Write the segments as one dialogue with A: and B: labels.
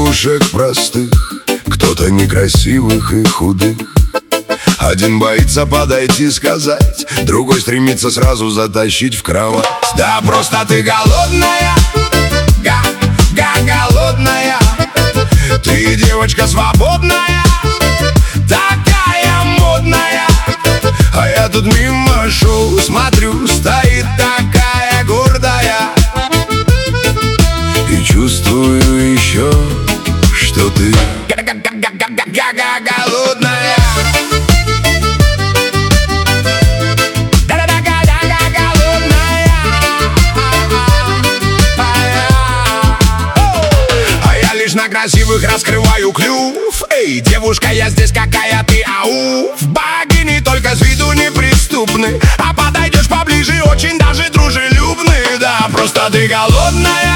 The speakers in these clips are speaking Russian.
A: девушек простых, кто-то некрасивых и худых. Один боится подойти сказать, другой стремится сразу затащить в кровать. Да просто ты голодная, голодная. Ты девочка свободная, такая модная. А я тут мимо шел, смотрю, стоит такая гордая. И чувствую еще, что ты голодная. На красивых раскрываю клюв. Эй, девушка, я здесь, какая ты, ауф. Богини только с виду неприступны, а подойдешь поближе, очень даже дружелюбны. Да, просто ты голодная,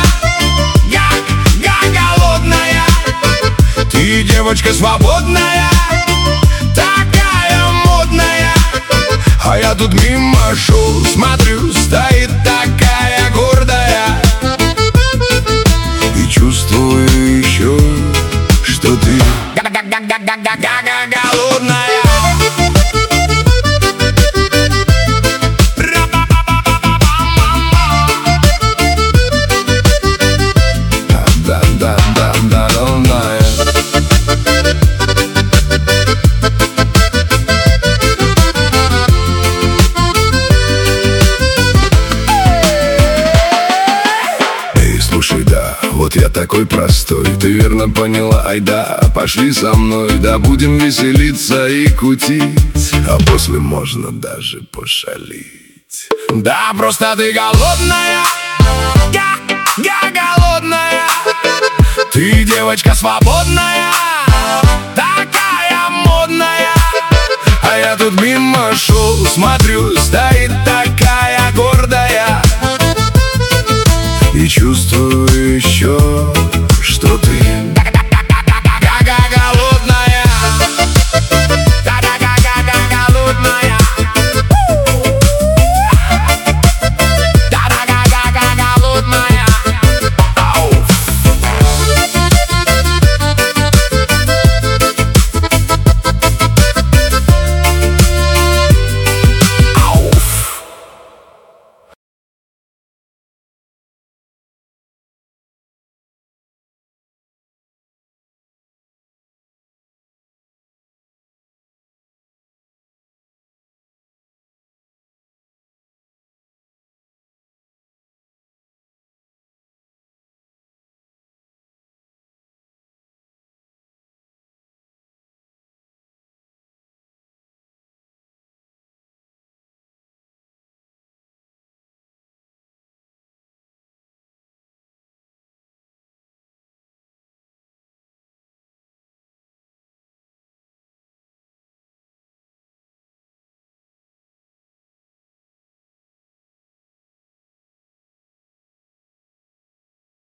A: голодная. Ты девочка свободная, такая модная. А я тут мимо шел, смотрю, стоит такая гордая. И чувствую еще, что ты голодная. Вот я такой простой, ты верно поняла, ай да, пошли со мной, да будем веселиться и кутить, а после можно даже пошалить. Да, просто ты голодная, голодная. Ты девочка свободная, такая модная. А я тут мимо шел, смотрю, стоит